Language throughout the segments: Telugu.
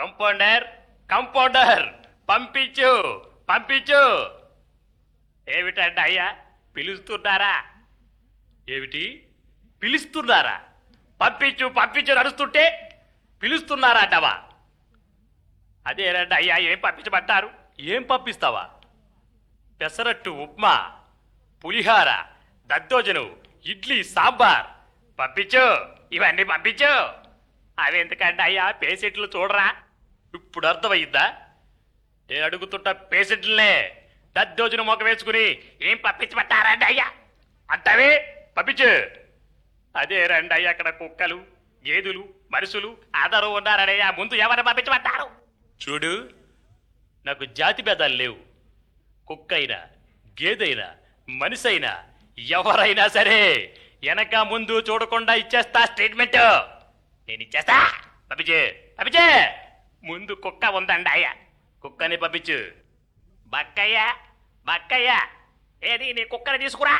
కంపౌండర్ కంపౌండర్ పంపించు పంపించు. ఏమిటండి అయ్యా పిలుస్తున్నారా? ఏమిటి పిలుస్తున్నారా? పంపించు పంపించు నడుస్తుంటే పిలుస్తున్నారా అంటావా? అదేనండి అయ్యా, ఏం పంపించమంటారు? ఏం పంపిస్తావా? పెసరట్టు, ఉప్మా, పులిహార, దద్దోజనం, ఇడ్లీ, సాంబార్ పంపించు. ఇవన్నీ పంపించు. అవి ఎందుకంటే అయ్యా పేషెంట్లు చూడరా? ఇప్పుడు అర్థమయ్యిందా? నేను అడుగుతుంట పేషెంట్లనే దద్దోజనం మొక్క వేసుకుని ఏం పంపించమంటారండి అయ్యా అంటావే? పంపించు. అదే రండి అయ్యా, అక్కడ కుక్కలు, గేదెలు, మనుషులు అందరూ ఉన్నారనయ్యా. ముందు ఎవరిని పంపించమంటారు? చూడు, నాకు జాతి భేదాలు లేవు. కుక్క అయినా, గేదైనా, మనిషి అయినా, ఎవరైనా సరే వెనక ముందు చూడకుండా ఇచ్చేస్తా స్టేట్మెంట్. నేను ఇచ్చేస్తా. పంపించు పంపించే. ముందు కుక్క ఉందండి అయ్యా, కుక్కని పంపించు. బక్కయ్య బక్కయ్య, ఏది నీ కుక్కని తీసుకురా.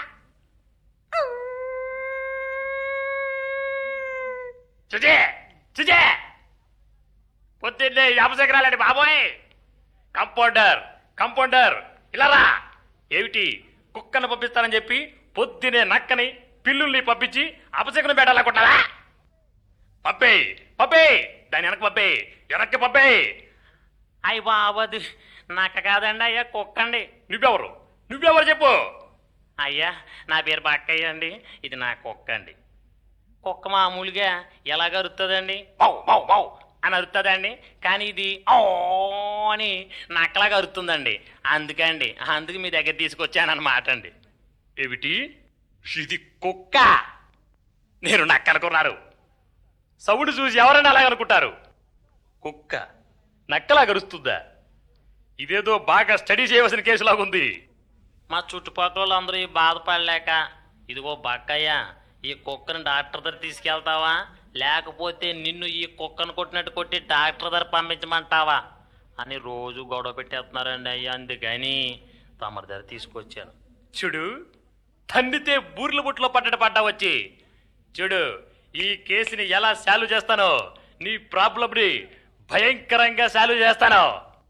చుజే చుజే, పొద్దున్నే అపశకరాలండి బాబోయ్. కంపౌండర్ కంపౌండర్ ఇలా రా. ఏమిటి కుక్కను పంపిస్తానని చెప్పి పొద్దునే నక్కని పిల్లుల్ని పంపించి అపశకనం పెట్టాలనుకుంటావా? పంపే పంపే, దాని వెనక్కి పంపే, వెనక్కి పంపే. అయ్యి బాబది నక్క కాదండి అయ్యా, కుక్కండి. నువ్వెవరు? నువ్వెవరు చెప్పు. అయ్యా నా పేరు బక్కయ్య అండి, ఇది నా కుక్క అండి. కుక్క మామూలుగా ఎలాగ అరుతుందండి? బౌ బౌ బౌ అని అరుతుందండి. కానీ ఇది ఓ అని నక్కలాగా అరుతుందండి. అందుకు మీ దగ్గర తీసుకొచ్చానన్నమాట అండి. ఏమిటి ఇది కుక్క? నేను నక్క అనుకున్నారు. సౌండ్ చూసి ఎవరైనా అలాగనుకుంటారు. కుక్క నక్కలాగా అరుస్తుందా? ఇదేదో బాగా స్టడీ చేయవలసిన కేసులాగుంది. మా చుట్టుపక్కల అందరూ బాధపడలేక, ఇదిగో బక్కయ్య, ఈ కుక్కను డాక్టర్ దగ్గర తీసుకెళ్తావా, లేకపోతే నిన్ను ఈ కుక్కను కొట్టినట్టు కొట్టి డాక్టర్ దగ్గర పంపించమంటావా అని రోజు గొడవ పెట్టేస్తున్నారండి అయ్యా. అందుకని తమరి దగ్గర తీసుకొచ్చాను. చూడు, తండ్రితే బూర్ల బుట్లో పడ్డా వచ్చి చూడు, ఈ కేసుని ఎలా సాల్వ్ చేస్తానో, నీ ప్రాబ్లంని భయంకరంగా సాల్వ్ చేస్తాను.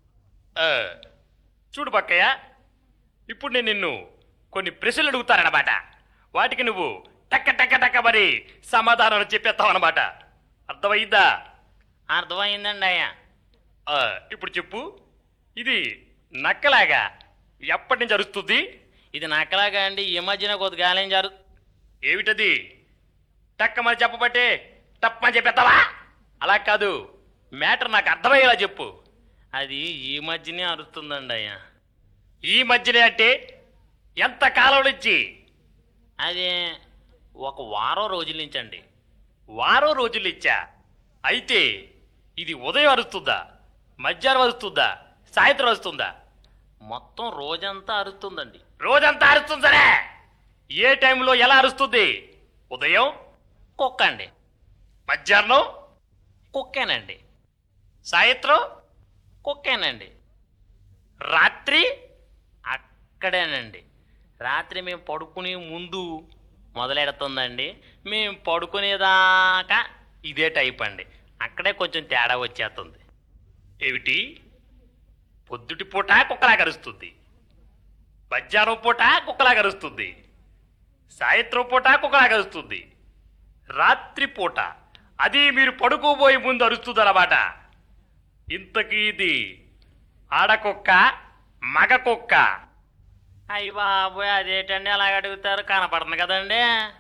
చూడు బక్కయ్య, ఇప్పుడు నేను నిన్ను కొన్ని ప్రశ్నలు అడుగుతానన్నమాట. వాటికి నువ్వు టక్క టక్క టక్క మరి సమాధానం చెప్పేస్తావు అన్నమాట. అర్థమైందా? అర్థమైందండి అయ్యా. ఇప్పుడు చెప్పు, ఇది నక్కలాగా ఎప్పటి నుంచి అరుస్తుంది? ఇది నక్కలాగా అండి, ఈ మధ్యన కొద్దిగా గాలం ఏమిటది? టక్కమని చెప్పబట్టే తప్పని చెప్పేస్తావా? అలా కాదు, మ్యాటర్ నాకు అర్థమయ్యేలా చెప్పు. అది ఈ మధ్యనే అరుస్తుందండి అయ్యా. ఈ మధ్యనే అంటే ఎంత కాలం నుంచి? అదే ఒక వారం రోజుల నుంచి అండి. వారం రోజుల నుంచా? అయితే ఇది ఉదయం అరుస్తుందా, మధ్యాహ్నం అరుస్తుందా, సాయంత్రం అరుస్తుందా? మొత్తం రోజంతా అరుస్తుందండి. రోజంతా అరుస్తుందనే? ఏ టైంలో ఎలా అరుస్తుంది? ఉదయం కుక్క అండి, మధ్యాహ్నం కుక్కేనండి, సాయంత్రం కుక్కేనండి, రాత్రి అక్కడేనండి. రాత్రి మేము పడుకునే ముందు మొదలెడుతుందండి, మేము పడుకునేదాకా ఇదే టైప్ అండి. అక్కడే కొంచెం తేడా వచ్చేస్తుంది. ఏమిటి? పొద్దుటి పూట కుక్కలాగా అరుస్తుంది, మధ్యాహ్నం పూట కుక్కలాగా అరుస్తుంది, సాయంత్రం పూట కుక్కలాగా అరుస్తుంది, రాత్రి పూట అది మీరు పడుకోబోయే ముందు అరుస్తుంది అన్నమాట. ఇంతకీ ఇది ఆడకుక్క, మగ కుక్క? అయ్యి బాబోయ్, అదేంటండి అలాగ అడుగుతారు? కనపడుతుంది కదండి.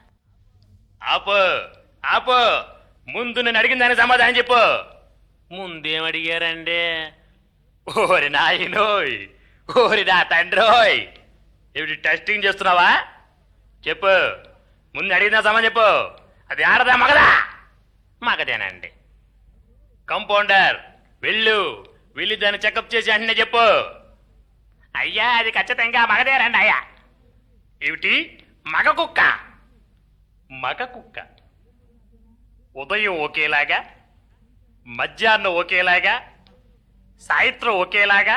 ఆపు ఆపు, ముందు నేను అడిగిన దానికి సమాధానం చెప్పు. ముందేం అడిగారండి? ఓరి నాయనోయ్, ఓరి నా తండ్రోయ్, ఏమిటి టెస్టింగ్ చేస్తున్నావా? చెప్పు, ముందు అడిగిన సమాధానం చెప్పు. అది ఆడదా మగదా? మగదేనండి. కంపౌండర్ వెళ్ళి దాన్ని చెకప్ చేసి అన్నీ చెప్పు. అయ్యా అది ఖచ్చితంగా మగదేనండి అయ్యా. ఏమిటి మగ కుక్క? మగ కుక్క ఉదయం ఒకేలాగా, మధ్యాహ్నం ఒకేలాగా, సాయంత్రం ఒకేలాగా,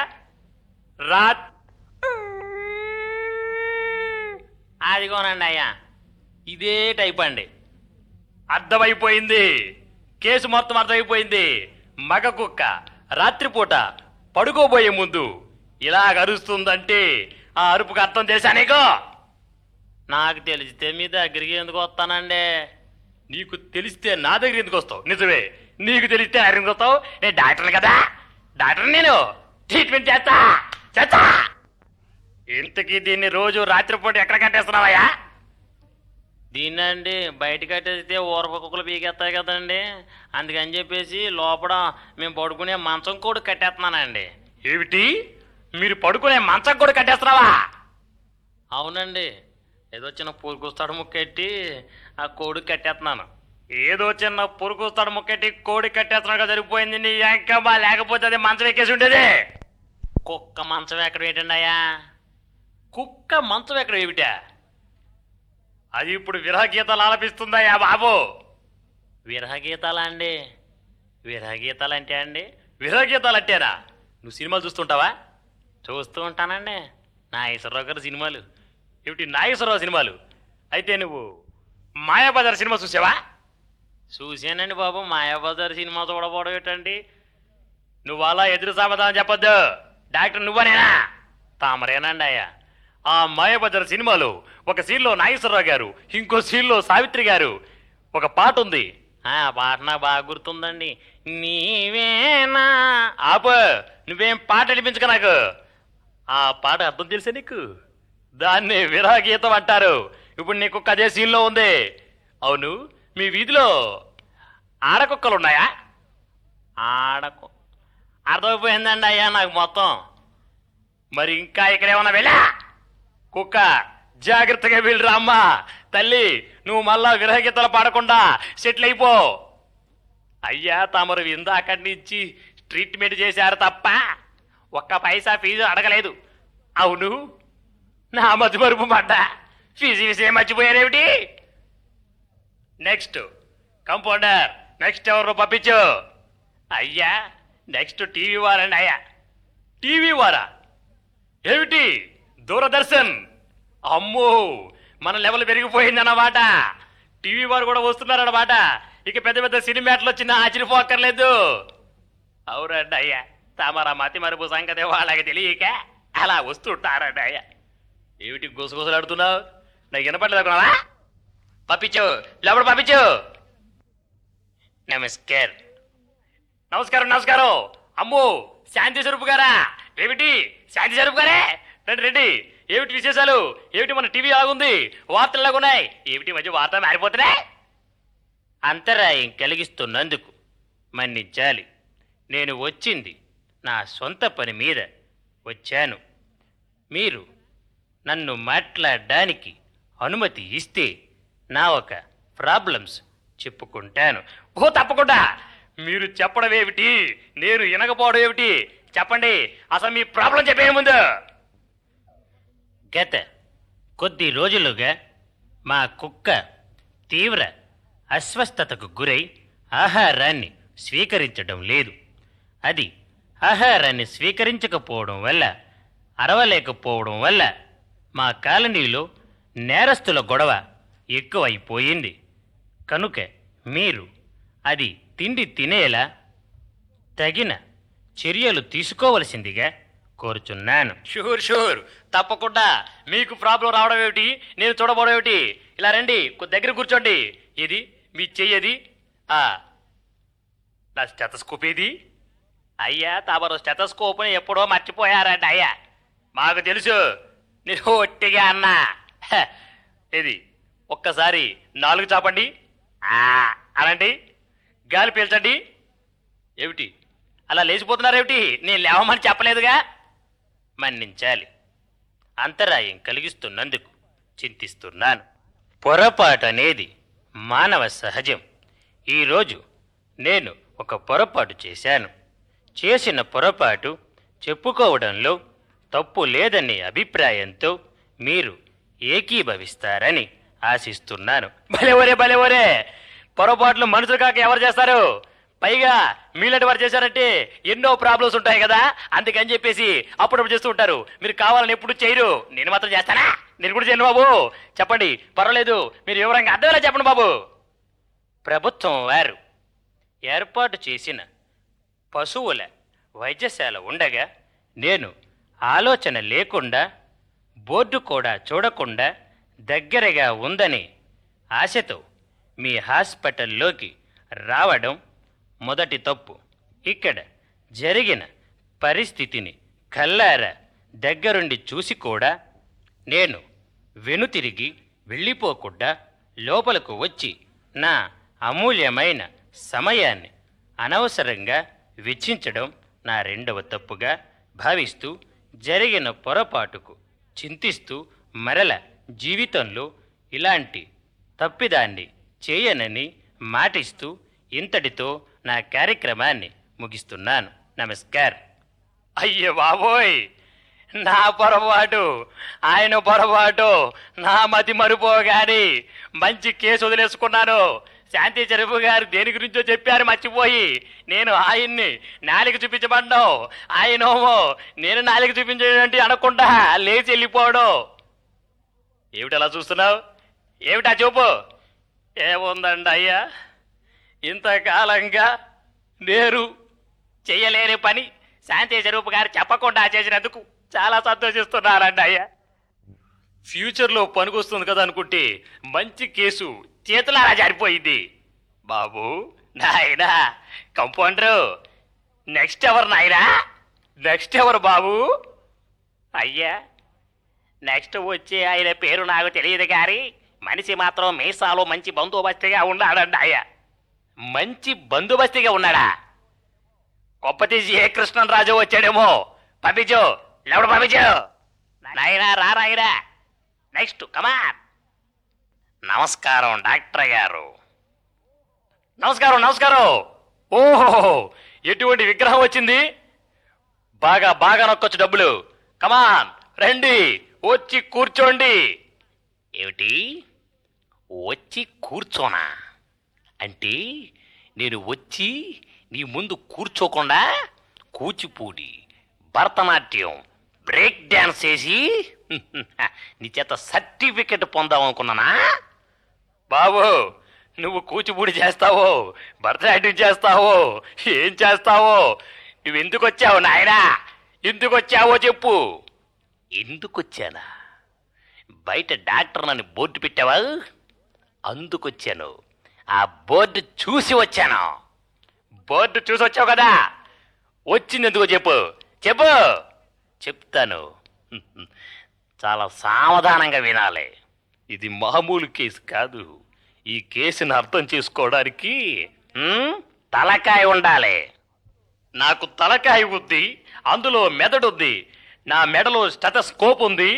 అదిగోనండి అయ్యా, ఇదే టైప్ అండి. అర్థమైపోయింది, కేసు మొత్తం అర్థమైపోయింది. మగ కుక్క రాత్రిపూట పడుకోబోయే ముందు ఇలాగ అరుస్తుందంటే ఆ అరుపుకి అర్థం తెలుసా నీకు? నాకు తెలిస్తే మీ దగ్గరికి ఎందుకు వస్తానండి? నీకు తెలిస్తే నా దగ్గర ఎందుకు వస్తావు? నిజమే, నీకు తెలిస్తే నా దగ్గరికి వస్తావు. నేను డాక్టర్ని కదా, డాక్టర్ నేను ట్రీట్మెంట్ చేస్తా చేస్తా. ఇంతకీ దీన్ని రోజు రాత్రిపూట ఎక్కడ కట్టేస్తున్నావయ్యా? దీన్నండి బయట కట్టేస్తే ఊరప కుక్కలు పీకేస్తాయి కదండి, అందుకని చెప్పేసి లోపల మేము పడుకునే మంచం కూడా కట్టేస్తున్నానండి. ఏమిటి, మీరు పడుకునే మంచం కూడా కట్టేస్తున్నావా? అవునండి, ఏదో చిన్న పూరుకొస్తాడు ముక్కెట్టి ఆ కోడి కట్టేస్తున్నాను. ఏదో చిన్న పురుకుస్తాడు ముక్కెట్టి కోడి కట్టేస్తున్నాడుగా జరిగిపోయింది నీ ఎంకమ్మా. లేకపోతే అది మంచం ఎక్కేసి ఉండేది. కుక్క మంచం ఎక్కడ ఏంటండి అయ్యా? కుక్క మంచం ఎక్కడ ఏమిటా? అది ఇప్పుడు విరహగీతాలు ఆలపిస్తుందయ్యా బాబు. విరహగీతాలా అండి? విరహగీతాలు అంటే అండి? విరహగీతాలు అంటేనా? నువ్వు సినిమాలు చూస్తుంటావా? చూస్తూ ఉంటానండి, నాగేశ్వరరావు గారి సినిమాలు. ఏమిటి నాగేశ్వరరావు సినిమాలు? అయితే నువ్వు మాయాబజార్ సినిమా చూసావా? చూశానండి బాబు. మాయాబజార్ సినిమా చూడబోవడం ఏంటండి? నువ్వు అలా ఎదురు సమాధానం చెప్పొద్దు. డాక్టర్ నువ్వనేనా? తామరేనండి అయ్యా. ఆ మాయాబజార్ సినిమాలో ఒక సీన్లో నాగేశ్వరరావు గారు, ఇంకో సీన్లో సావిత్రి గారు ఒక పాట ఉంది. ఆ పాట నాకు బాగా గుర్తుందండి. నీవేనా ఆప, నువ్వేం పాట అనిపించక నాకు. ఆ పాట అర్థం తెలుసా నీకు? దాన్ని విరహగీతం అంటారు. ఇప్పుడు నీకు అదే సీన్లో ఉంది. అవును, మీ వీధిలో ఆడకుక్కలున్నాయా? ఆడకు అర్థమైపోయిందండి అయ్యా నాకు మొత్తం. మరి ఇంకా ఇక్కడేమన్నా వెళ్ళా? కుక్క జాగ్రత్తగా వెళ్ళిరా అమ్మా. తల్లి, నువ్వు మళ్ళా విరహగీతలు పాడకుండా సెటిల్ అయిపో. అయ్యా తమరు ఇందాకటి నుంచి ట్రీట్మెంట్ చేశారు తప్ప ఒక్క పైసా ఫీజు అడగలేదు. అవును, నా మతిమరుపు పడ్డ ఫీజు విషయం మర్చిపోయారేమిటి? నెక్స్ట్ కంపౌండర్, నెక్స్ట్ ఎవరు పంపించు? అయ్యా నెక్స్ట్ టీవీ వారండి. అయ్యా టీవీ వారా? ఏమిటి దూరదర్శన్? అమ్మో, మన లెవెల్ పెరిగిపోయిందన్నమాట. టీవీ వారు కూడా వస్తున్నారన్నమాట. ఇక పెద్ద పెద్ద సినిమాట్లు వచ్చినా ఆశ్చర్యపోక్కర్లేదు. అవునండి అయ్యా, తమరా మతి మరుపు సంగతి వాళ్ళకి తెలియక అలా వస్తుంటారండి అయ్యా. ఏమిటి గుసగుసలాడుతున్నావు? నాకు వినపడలేదుకున్నావా? పంపించు, లోపల పంపించు. నమస్కారం. నమస్కారం నమస్కారం. అమ్మో, శాంతి స్వరూప్ గారా? ఏమిటి శాంతి స్వరూప్ గారే? రండి రండి. ఏమిటి విశేషాలు? ఏమిటి మన టీవీ ఆగుంది, వార్తలు ఎలాగున్నాయి? ఏమిటి మధ్య వార్త మారిపోతున్నాయి? అంతరాయం కలిగిస్తున్నందుకు మన్నించాలి. నేను వచ్చింది నా సొంత పని మీద వచ్చాను. మీరు నన్ను మాట్లాడడానికి అనుమతి ఇస్తే నా ఒక ప్రాబ్లమ్స్ చెప్పుకుంటాను. ఓ తప్పకుండా. మీరు చెప్పడం ఏమిటి, నేను వినకపోవడం ఏమిటి? చెప్పండి, అసలు మీ ప్రాబ్లం చెప్పే ముందు. గత కొద్ది రోజులుగా మా కుక్క తీవ్ర అస్వస్థతకు గురై ఆహారాన్ని స్వీకరించడం లేదు. అది ఆహారాన్ని స్వీకరించకపోవడం వల్ల, అరవలేకపోవడం వల్ల మా కాలనీలో నేరస్తుల గొడవ ఎక్కువైపోయింది. కనుక మీరు అది తిండి తినేలా తగిన చర్యలు తీసుకోవలసిందిగా కోరుచున్నాను. షూర్ షూర్, తప్పకుండా. మీకు ప్రాబ్లం రావడం ఏమిటి, నేను చూడబోవడం ఏమిటి? ఇలా రండి, దగ్గర కూర్చోండి. ఇది మీ చెయ్యది. నా స్టెతస్కోప్ ఏది? అయ్యా తమరు స్టెతస్కోప్ అని ఎప్పుడో మర్చిపోయారండి అయ్యా. మాకు తెలుసు, నేను ఒట్టిగా అన్నా. ఇది ఒక్కసారి నాలుగు చాపండి, అనండి, గాలి పీల్చండి. ఏమిటి అలా లేచిపోతున్నారేమిటి? నేను లేవమని చెప్పలేదుగా. మన్నించాలి. అంతరాయం కలిగిస్తున్నందుకు చింతిస్తున్నాను. పొరపాటు అనేది మానవ సహజం. ఈరోజు నేను ఒక పొరపాటు చేశాను. చేసిన పొరపాటు చెప్పుకోవడంలో తప్పు లేదనే అభిప్రాయంతో మీరు ఏకీభవిస్తారని ఆశిస్తున్నాను. భలేవరే భలేవరే, పొరపాట్లు మనుషులు కాక ఎవరు చేస్తారు? పైగా మీలాంటి వారు చేశారంటే ఎన్నో ప్రాబ్లమ్స్ ఉంటాయి కదా, అందుకని చెప్పేసి అప్పుడప్పుడు చేస్తూ ఉంటారు. మీరు కావాలని ఎప్పుడు చేయరు, నేను మాత్రం చేస్తానా? నేను కూడా చేయను బాబు. చెప్పండి, పర్వాలేదు, మీరు వివరంగా అర్థమేలా చెప్పండి బాబు. ప్రభుత్వం వారు ఏర్పాటు చేసిన పశువుల వైద్యశాల ఉండగా నేను ఆలోచన లేకుండా బోర్డు కూడా చూడకుండా దగ్గరగా ఉందని ఆశతో మీ హాస్పిటల్లోకి రావడం మొదటి తప్పు. ఇక్కడ జరిగిన పరిస్థితిని కల్లారా దగ్గరుండి చూసి కూడా నేను వెనుతిరిగి వెళ్ళిపోకుండా లోపలకు వచ్చి నా అమూల్యమైన సమయాన్ని అనవసరంగా వెచ్చించడం నా రెండవ తప్పుగా భావిస్తూ జరిగిన పొరపాటుకు చింతిస్తూ మరల జీవితంలో ఇలాంటి తప్పిదాన్ని చేయనని మాటిస్తూ ఇంతటితో నా కార్యక్రమాన్ని ముగిస్తున్నాను. నమస్కారం. అయ్యో బాబోయ్, నా పొరపాటు, ఆయన పొరపాటు, నా మతి మరిపోగాని మంచి కేసు వదిలేసుకున్నాను. శాంతి చెరుపు గారు దేని గురించో చెప్పారు మర్చిపోయి నేను ఆయన్ని నాలిక చూపించబడ్డావు, ఆయనేమో నేను నాలిక చూపించేటువంటి అనకుండా లేచి వెళ్ళిపోవడం. ఏమిటలా చూస్తున్నావు? ఏమిటా చూపు? ఏముందండి అయ్యా, ఇంతకాలంగా నేను చెయ్యలేని పని శాంతి చెరుపు గారు చెప్పకుండా చేసినందుకు చాలా సంతోషిస్తున్నానండి అయ్యా. ఫ్యూచర్లో పనికొస్తుంది కదా అనుకుంటే మంచి కేసు చేతులారా జారిపోయింది. బాబు నాయనా, కంపౌండరు, నెక్స్ట్ ఎవరు నాయనా? నెక్స్ట్ ఎవరు బాబు? అయ్యా, నెక్స్ట్ వచ్చే ఆయన పేరు నాకు తెలియదు గారి మనిషి మాత్రం మీసాలో మంచి బందోబస్తుగా ఉన్నాడండి అయ్యా. మంచి బందోబస్తుగా ఉన్నాడా? కొప్పతీసి ఏ కృష్ణరాజు వచ్చాడేమో. పంపించు, లేవడు పంపించు. నాయనా రా నాయనా, నెక్స్ట్ కమాన్. నమస్కారం డాక్టర్ గారు. నమస్కారం నమస్కారం. ఓహో, ఎటువంటి విగ్రహం వచ్చింది? బాగా బాగా నొక్కొచ్చు డబ్బులు. కమాన్ రండి, వచ్చి కూర్చోండి. ఏమిటి వచ్చి కూర్చోనా అంటే నేను వచ్చి నీ ముందు కూర్చోకుండా కూచిపూడి, భరతనాట్యం, బ్రేక్ డ్యాన్స్ చేసి నీ చేత సర్టిఫికెట్ పొందామనుకున్నానా? బాబు, నువ్వు కూచిపూడి చేస్తావో, భరతనాట్యం చేస్తావో, ఏం చేస్తావో? నువ్వు ఎందుకు వచ్చావు నాయనా? ఎందుకు వచ్చావో చెప్పు. ఎందుకు వచ్చానా? బయట డాక్టర్ నన్ను బోర్డు పెట్టావా? అందుకొచ్చాను. ఆ బోర్డు చూసి వచ్చాను. బోర్డు చూసి వచ్చావు కదా, వచ్చింది ఎందుకో చెప్పు. చెప్పు. చెప్తాను, చాలా సావధానంగా వినాలి. ఇది మామూలు కేసు కాదు. ఈ కేసును అర్థం చేసుకోవడానికి తలకాయ ఉండాలి. నాకు తలకాయ ఉంది, అందులో మెదడు ఉంది, నా మెడలో స్టెతస్కోప్ ఉంది,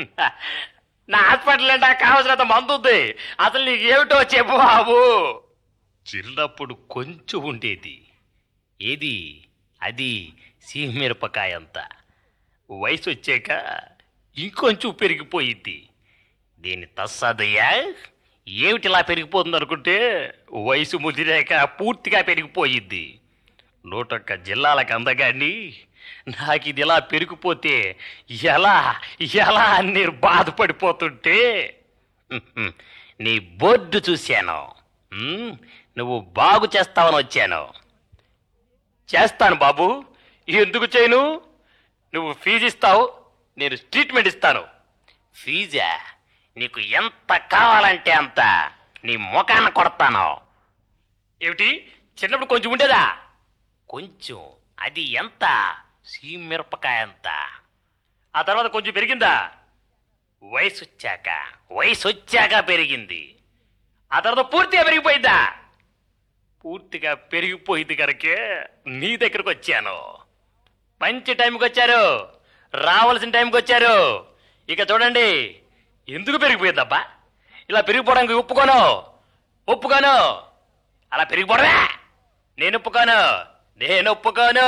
నా హాస్పిటల్ అంటే కావాల్సినంత మందు ఉంది. అసలు నీకు ఏమిటో చెప్పు బాబు. చిన్నప్పుడు కొంచెం ఉండేది. ఏది? అది సీమిరపకాయ అంత. వయసు వచ్చాక ఇంకొంచెం పెరిగిపోయింది. దీని తస్సదయ్యా, ఏమిటిలా పెరిగిపోతుంది అనుకుంటే వయసు ముదిరాక పూర్తిగా పెరిగిపోయింది. 101 జిల్లాలకు అందగాని నాకు ఇది ఇలా పెరిగిపోతే ఎలా ఎలా అని నేను బాధపడిపోతుంటే నీ బోర్డు చూశాను. నువ్వు బాగు చేస్తావని వచ్చాను. చేస్తాను బాబు. ఎందుకు చేయను? నువ్వు ఫీజు ఇస్తావు, నేను ట్రీట్మెంట్ ఇస్తాను. ఫీజా? నీకు ఎంత కావాలంటే అంత నీ ముఖాన కొడతాను. ఏమిటి? చిన్నప్పుడు కొంచెం ఉండేదా? కొంచెం. అది ఎంత? సీమిరపకాయ అంత. ఆ తర్వాత కొంచెం పెరిగిందా? వయసు వచ్చాక పెరిగింది. ఆ తర్వాత పూర్తిగా పెరిగిపోయిందా? పూర్తిగా పెరిగిపోయింది కనుకే నీ దగ్గరకు వచ్చాను. మంచి టైంకి వచ్చారు, రావాల్సిన టైంకి వచ్చారు. ఇక చూడండి, ఎందుకు పెరిగిపోయిందబ్బా? ఇలా పెరిగిపోవడానికి ఒప్పుకోను. అలా పెరిగిపోవడమే నేను ఒప్పుకోను.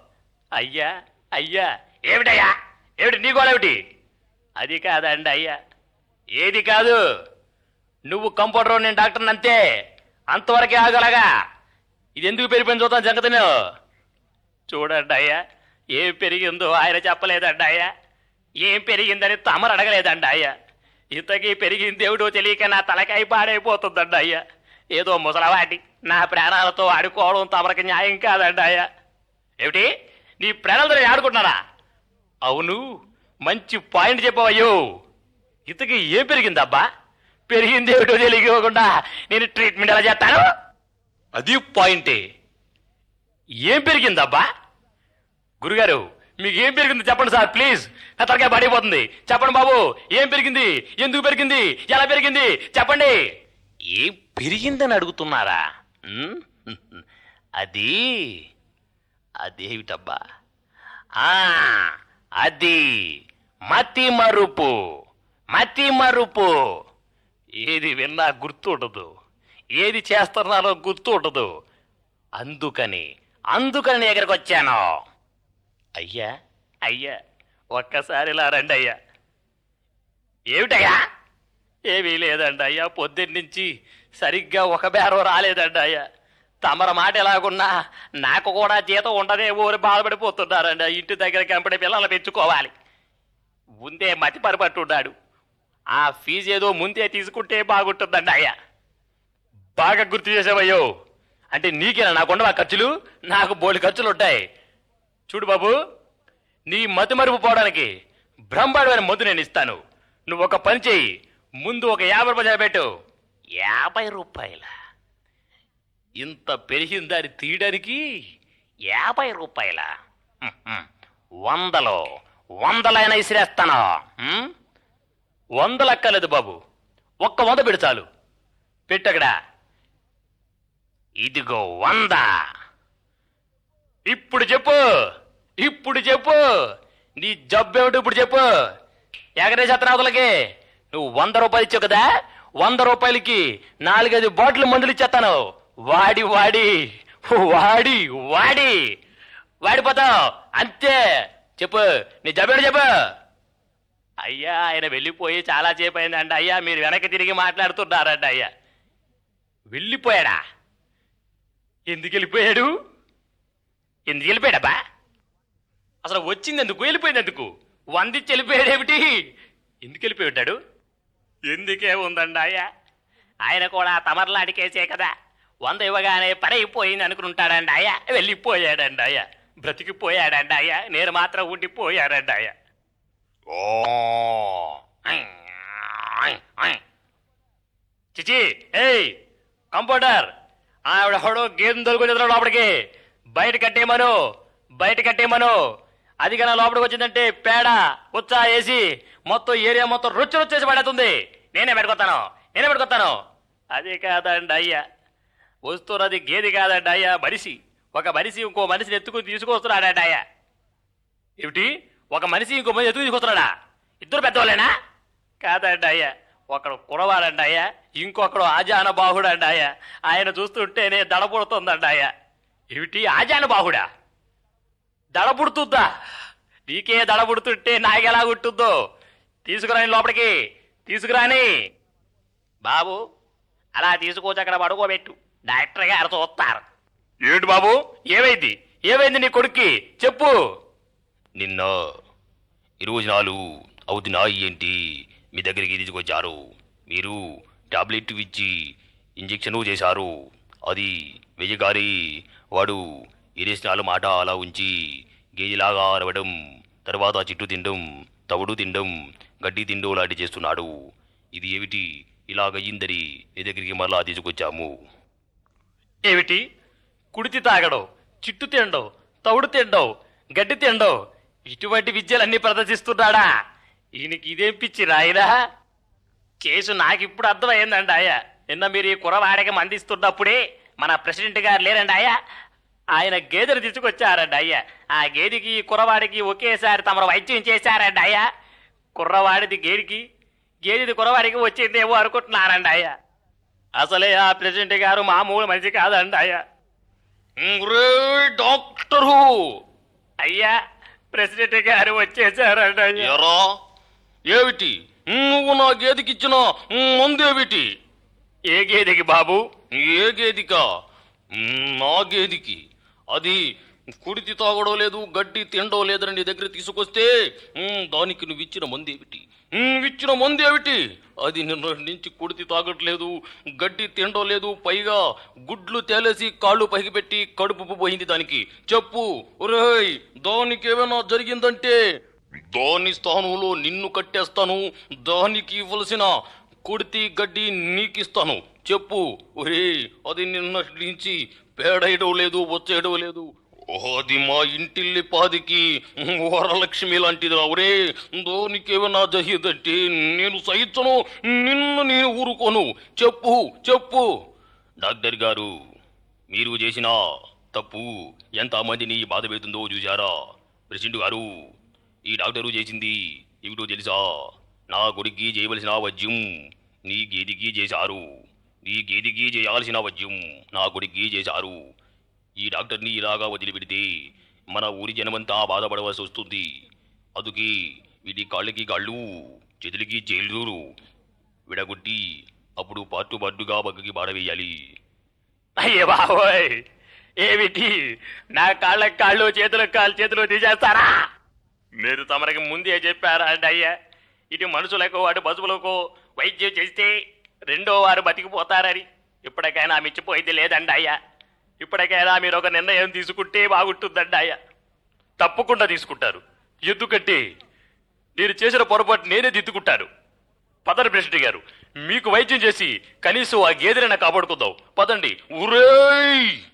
అయ్యా ఏమిటయ్యా? ఏమిటి నీ గోళేమిటి? అది కాదండి అయ్యా. ఏది కాదు? నువ్వు కంపౌండర్, నేను డాక్టర్ని, అంతే. అంతవరకే ఆగలగా. ఇది ఎందుకు పెరిగిపోయింది చూద్దాం సంగతిను. చూడండి అయ్యా, ఏం పెరిగిందో ఆయన చెప్పలేదండి అయ్యా. ఏం పెరిగిందని తమరు అడగలేదండి అయ్యా. ఇంతకీ పెరిగింది ఏమిటో తెలియక నా తలకాయ పాడైపోతుందండి అయ్యా. ఏదో ముసలవాటి నా ప్రాణాలతో ఆడుకోవడం తమరికి న్యాయం కాదండి అయ్యా. ఏమిటి? నీ ప్రాణాలతో ఆడుకుంటున్నారా? అవును, మంచి పాయింట్ చెప్పవయ్యో. ఇతకి ఏం పెరిగిందబ్బా? పెరిగింది ఏమిటో తెలియకుండా నేను ట్రీట్మెంట్ ఎలా చేస్తాను? అది పాయింటే. ఏం పెరిగిందబ్బా? గురుగారు, మీకు ఏం పెరిగింది చెప్పండి సార్, ప్లీజ్. నా తరగా పడిపోతుంది. చెప్పండి బాబు, ఏం పెరిగింది, ఎందుకు పెరిగింది, ఎలా పెరిగింది చెప్పండి. ఏం పెరిగిందని అడుగుతున్నారా? అది అదేమిటబ్బా? అది మతి మరుపు. మతి మరుపు. ఏది విన్నా గుర్తు ఉండదు, ఏది చేస్తున్నారో గుర్తు ఉండదు. అందుకని ఎక్కడికి వచ్చాను. అయ్యా అయ్యా, ఒక్కసారి ఇలా రండి అయ్యా. ఏమిటయ్యా? ఏమీ లేదండి అయ్యా, పొద్దున్నుంచి సరిగ్గా ఒక బేరం రాలేదండి అయ్యా. తమర మాట ఎలాగున్నా నాకు కూడా జీతం ఉండదేమో అని బాధపడిపోతున్నారండి. ఇంటి దగ్గర కంపెనీ పిల్లలు పెంచుకోవాలి. ముందే మతి పరిపట్టున్నాడు. ఆ ఫీజు ఏదో ముందే తీసుకుంటే బాగుంటుందండి అయ్యా. బాగా గుర్తు చేసావయ్యో. అంటే నీకేనా నాకుండవా ఖర్చులు? నాకు బోడి ఖర్చులు ఉంటాయి. చూడు బాబు, నీ మతి మరుపు పోవడానికి బ్రహ్మాండమైన మందు నేను ఇస్తాను. నువ్వు ఒక పని చెయ్యి, ముందు ఒక 50 రూపాయలు పెట్టు. 50 రూపాయల? ఇంత పెరిగిన దాన్ని తీయడానికి 50 రూపాయల? 100 ఇసిరేస్తాను. 100 అక్కర్లేదు బాబు, ఒక్క 100 పెడు చాలు. పెట్టగడా. ఇదిగో 100. ఇప్పుడు చెప్పు, ఇప్పుడు చెప్పు, నీ జబ్బేమిటి ఇప్పుడు చెప్పు. ఎగరేసేత్తన అవతలకి. నువ్వు 100 రూపాయలు ఇచ్చావు కదా, 100 రూపాయలకి 4-5 బాటిల్ మందులు ఇచ్చేస్తాను. వాడి వాడి వాడి వాడి వాడిపోతావు అంతే. చెప్పు, నీ జబ్బేమిటి చెప్పు. అయ్యా, ఆయన వెళ్ళిపోయి చాలా సేపు అయిందండి అయ్యా. మీరు వెనక్కి తిరిగి మాట్లాడుతున్నారండి అయ్యా. వెళ్ళిపోయాడా? ఎందుకు వెళ్ళిపోయాడు? ఎందుకు వెళ్ళిపోయాడబ్బా? అసలు వచ్చింది ఎందుకు, వెళ్ళిపోయింది ఎందుకు? 100 ఇచ్చి వెళ్ళిపోయాడేమిటి? ఎందుకు వెళ్ళిపోయాడు? ఎందుకే ఉందండి అయ్యా, ఆయన కూడా తమర్లాడికేసే కదా. 100 ఇవ్వగానే పని అయిపోయింది అనుకుంటాడండి అయ్యా. వెళ్ళిపోయాడండి అయ్యా, బ్రతికిపోయాడండి అయ్యా. నేను మాత్రం ఉండిపోయాడండి అయ్యా. ఓ చిచి, ఏయ్ కంపౌండర్, ఆవిడెవడో గేదెను దొరుకుని లోపలికి బయట కట్టేయమను, బయట కట్టేయమను. అది కన్నా లోపలికి వచ్చిందంటే పేడ ఉచ్చా వేసి మొత్తం ఏరియా మొత్తం రుచి రుచేసి పడుతుంది. నేనే పెట్టుకొస్తాను. అది కాదండి అయ్యా, వస్తున్నది గేది కాదండి అయ్యా, మనిషి. ఒక మనిషి ఇంకో మనిషిని ఎత్తుకుని తీసుకొస్తున్నాడండి అయ్యా. ఏమిటి? ఒక మనిషి ఇంకో మనిషి ఎత్తుకుని తీసుకొస్తున్నాడా? ఇద్దరు పెద్దవాళ్ళేనా? కాదండి అయ్యా, ఒకడు కురవాడండి అయ్యా, ఇంకొకడు ఆజాన బాహుడండి అయ్యా. ఆయన చూస్తుంటేనే దడ పుడుతుందండి అయ్యా. ఏమిటి ఆజాన బాహుడా? దడ పుడుతుందా? నీకే దడ పుడుతుంటే నాకెలా గుర్తుందో. తీసుకురాని లోపలికి, తీసుకురాని బాబు. అలా తీసుకొచ్చి అక్కడ పడుకోబెట్టు, డాక్టర్ గారు చూస్తారు. ఏమిటి బాబు, ఏమైంది నీ కొడుక్కి చెప్పు. నిన్న 20 నాలు అవుతున్నా ఏంటి మీ దగ్గరికి తీసుకొచ్చారు. మీరు టాబ్లెట్ ఇచ్చి ఇంజెక్షన్ చేశారు. అది వెయ్యగారి వాడు 20 నాలు మాట అలా ఉంచి గేదెలాగా అరవడం, తర్వాత చెట్టు తినడం, తవుడు తినడం, గడ్డి తిండం లాంటి చేస్తున్నాడు. ఇది ఏమిటి ఇలాగయ్యిందని నీ దగ్గరికి మరలా తీసుకొచ్చాము. ఏమిటి? కుడితి తాగడం, చిట్టు తినడం, తవుడు తినడం, గడ్డి తినడం, ఇటువంటి విద్యలన్నీ ప్రదర్శిస్తున్నాడా? ఈయనకి ఇదేం పిచ్చి రాయిరా? కేసు నాకిప్పుడు అర్థమైందండి అయ్యా. నిన్న మీరు ఈ కురవాడికి మందిస్తున్నప్పుడే మన ప్రెసిడెంట్ గారు లేరండి అయ్యా, ఆయన గేదెను తీసుకొచ్చారండి అయ్యా. ఆ గేదెకి కుర్రవాడికి ఒకేసారి తమరు వైద్యం చేశారండి అయ్యా. కుర్రవాడిది గేదెకి, గేదెది కుర్రవాడికి వచ్చిందేమో అనుకుంటున్నారండి అయ్యా. అసలే ఆ ప్రెసిడెంట్ గారు మామూలు మనిషి కాదండి అయ్యా. డాక్టరు అయ్యా, ప్రెసిడెంట్ గారు వచ్చేసారండి అయ్యా. ఏమిటి నువ్వు నా గేదెకి ఇచ్చిన ముందేమిటి? ఏ గేదెకి బాబు? ఏ గేదికా? నా గేదెకి. అది కుడితి తాగడం లేదు, గడ్డి తినడం లేదని నీ దగ్గర తీసుకొస్తే దానికి నువ్వు ఇచ్చిన మందేమిటి? అది నిన్న నుంచి కుడితి తాగట్లేదు, గడ్డి తినడం లేదు, పైగా గుడ్లు తేలేసి కాళ్ళు పైకి పెట్టి కడుపు పోయింది దానికి. చెప్పు ఒరేయ్, దానికి ఏమైనా జరిగిందంటే దాని స్థానంలో నిన్ను కట్టేస్తాను, దానికి ఇవ్వాల్సిన కుడితి గడ్డి నీకిస్తాను. చెప్పు ఒరే, అది నిన్నటి నుంచి పేడేయడం లేదు, వచ్చేయడం లేదు. అది మా ఇంటిల్లి పాదికి వరలక్ష్మి లాంటిది. ఒరే, దానికేమైనా జరిగిందంటే నేను సహించను, నేను ఊరుకోను. చెప్పు. డాక్టర్ గారు, మీరు చేసిన తప్పు ఎంతమందిని బాధ పెడుతుందో చూశారా? ప్రెసిడెంట్ గారు, ఈ డాక్టరు చేసింది ఏమిటో తెలుసా? నా కొడుక్కి చేయవలసిన వైద్యం నీ గేదికి చేశారు, నీ గేదికి చేయాల్సిన వైద్యం నా కొడుక్కి చేశారు. ఈ డాక్టర్ని ఇలాగా వదిలిపెడితే మన ఊరి జనమంతా బాధపడవలసి వస్తుంది. అందుకే వీటి కాళ్ళకి కాళ్ళు, చేతులకి చేతులు విడగొట్టి అప్పుడు పార్టుగా బగ్గకి బాడవేయాలి. అయ్యే బాబోయ్, ఏమిటి నా కాళ్ళకి కాళ్ళు, చేతులు తీసేస్తారా? మీరు తమరికి ముందే చెప్పారా అండి అయ్యా? ఇటు మనుషులకు అటు పశువులకు వైద్యం చేస్తే రెండో వారు బతికిపోతారని. ఇప్పటికైనా మించిపోయింది లేదండి అయ్యా. ఇప్పటికైనా మీరు ఒక నిర్ణయం తీసుకుంటే బాగుంటుందండి అయ్యా. తప్పకుండా తీసుకుంటారు. ఎందుకంటే నేను చేసిన పొరపాటు నేనే దిద్దుకుంటాను. పదండి ప్రెసిడెంట్ గారు, మీకు వైద్యం చేసి కనీసం ఆ గేదెనైనా కాపాడుకుందాం. పదండి. ఊరేయ్!